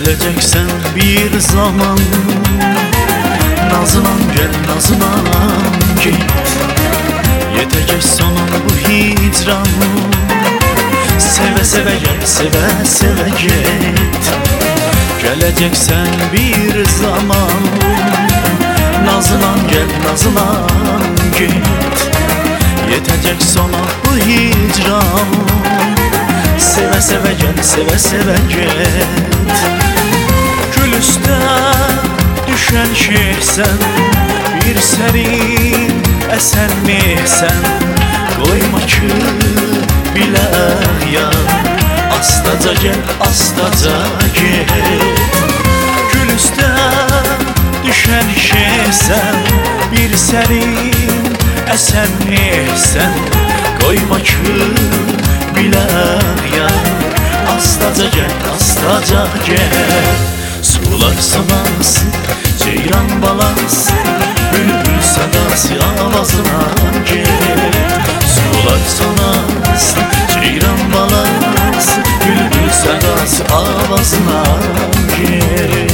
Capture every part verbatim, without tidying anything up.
Geleceksen bir zaman, nazınan gel nazınan git. Yetecek sonun bu hicran, seve seve gel seve seve git. Geleceksen bir zaman, nazınan gel nazınan git. Yetecek sona bu hicran, seve seve gel seve seve git. Gül üstə düşen şeysən, bir serin esen mihsən. Koyma ki bilək ya, astaca gel astaca git. Gül üstə düşen şeysən, bir serin esen mihsən. Koyma ki bilək ya, astaca gel astaca gel. Sular sanası, ceyran balası, bülbül sadası avazına gel. Sular sanası, ceyran balası, bülbül sadası avazına gel.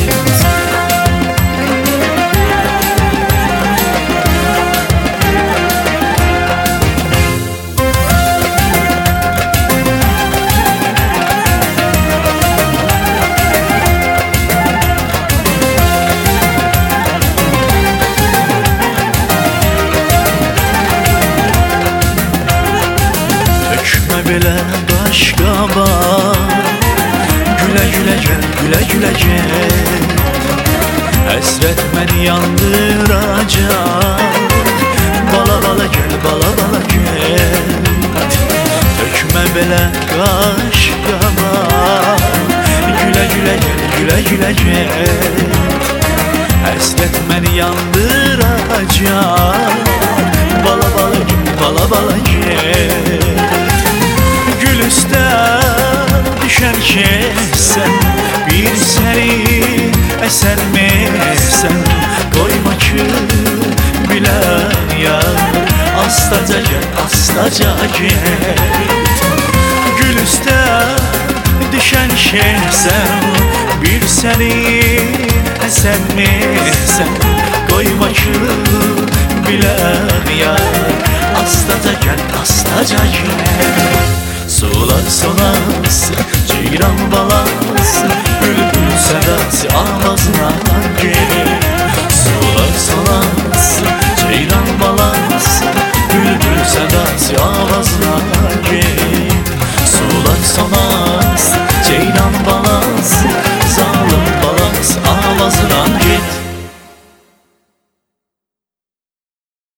Belə başqa var, gülə gülə gəl, gülə gülə gəl. Həsrət məni yandıracaq, bala bala gəl, bala bala gəl. Tökmə belə başqa var, gülə gülə gəl, gülə gülə gəl. Həsrət məni yandıracaq, bala bala gəl, bala bala gəl. Gül üstə düşən şeysən, bir sərin əsən mehsən. Koyma ki bilən ya, astaca gel astaca git. Gül üstə düşən şeysən, bir sərin əsən mehsən. Koyma ki bilən ya,